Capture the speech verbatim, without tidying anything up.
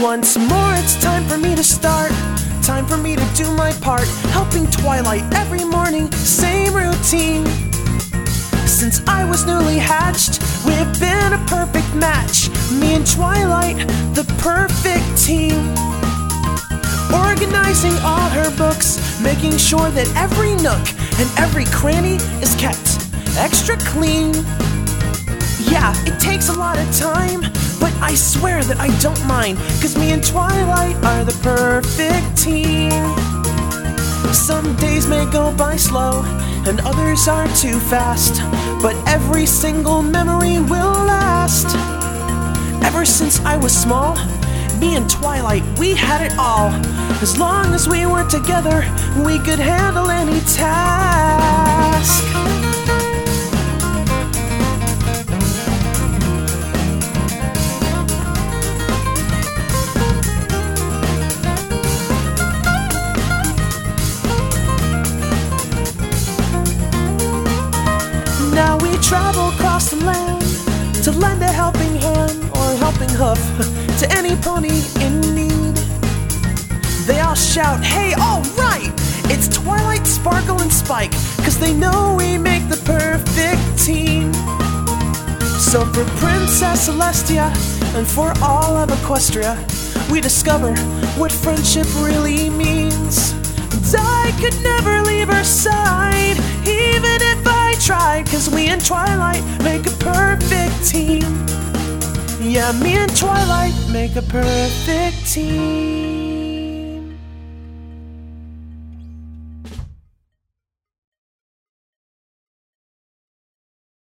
Once more, it's time for me to start. Time for me to do my part, helping Twilight every morning, same routine. Since I was newly hatched, we've been a perfect match. Me and Twilight, the perfect team. Organizing all her books, making sure that every nook and every cranny is kept extra clean. Yeah, it takes a lot of time, but I swear that I don't mind, 'cause me and Twilight are the perfect team. Some days may go by slow, and others are too fast, but every single memory will last. Ever since I was small, me and Twilight, we had it all. As long as we were together, we could handle any task. Now we travel across the land to lend a helping hand or helping hoof to any pony in need. They all shout, "Hey, all right! It's Twilight, Sparkle, and Spike," 'cause they know we make the perfect team. So for Princess Celestia and for all of Equestria, we discover what friendship really means. And I could never leave her side, even if I tried, 'cause we and Twilight make a perfect team. Yeah, me and Twilight make a perfect team.